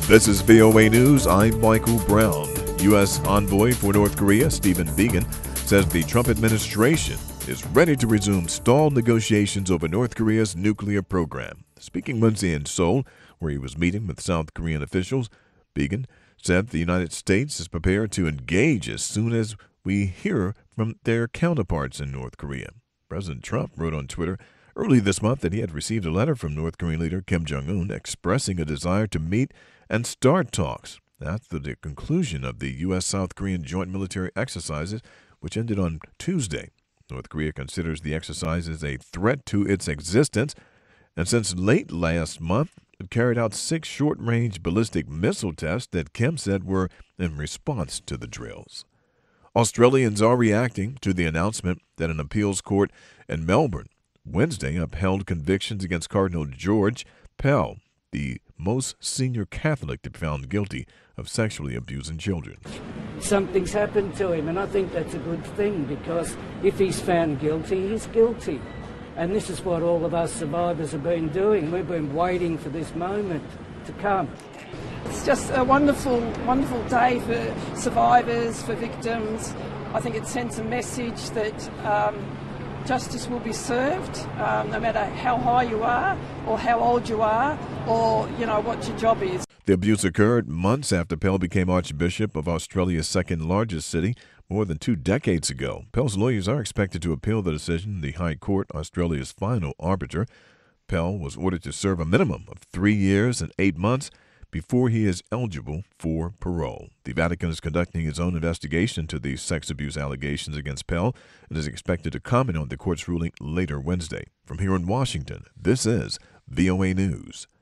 This is VOA News. I'm Michael Brown. U.S. envoy for North Korea, Stephen Biegun, says the Trump administration is ready to resume stalled negotiations over North Korea's nuclear program. Speaking Wednesday in Seoul, where he was meeting with South Korean officials, Biegun said the United States is prepared to engage as soon as we hear from their counterparts in North Korea. President Trump wrote on Twitter early this month that he had received a letter from North Korean leader Kim Jong-un expressing a desire to meet and start talks after the conclusion of the U.S.-South Korean joint military exercises, which ended on Tuesday. North Korea considers the exercises a threat to its existence, and since late last month, it carried out 6 short-range ballistic missile tests that Kim said were in response to the drills. Australians are reacting to the announcement that an appeals court in Melbourne Wednesday upheld convictions against Cardinal George Pell, the most senior Catholic to be found guilty of sexually abusing children. Something's happened to him, and I think that's a good thing, because if he's found guilty, he's guilty. And this is what all of us survivors have been doing. We've been waiting for this moment to come. It's just a wonderful, wonderful day for survivors, for victims. I think it sends a message that justice will be served, no matter how high you are or how old you are or, what your job is. The abuse occurred months after Pell became Archbishop of Australia's second largest city more than 2 decades ago. Pell's lawyers are expected to appeal the decision in the High Court, Australia's final arbiter. Pell was ordered to serve a minimum of 3 years and 8 months before he is eligible for parole. The Vatican is conducting its own investigation into the sex abuse allegations against Pell and is expected to comment on the court's ruling later Wednesday. From here in Washington, this is VOA News.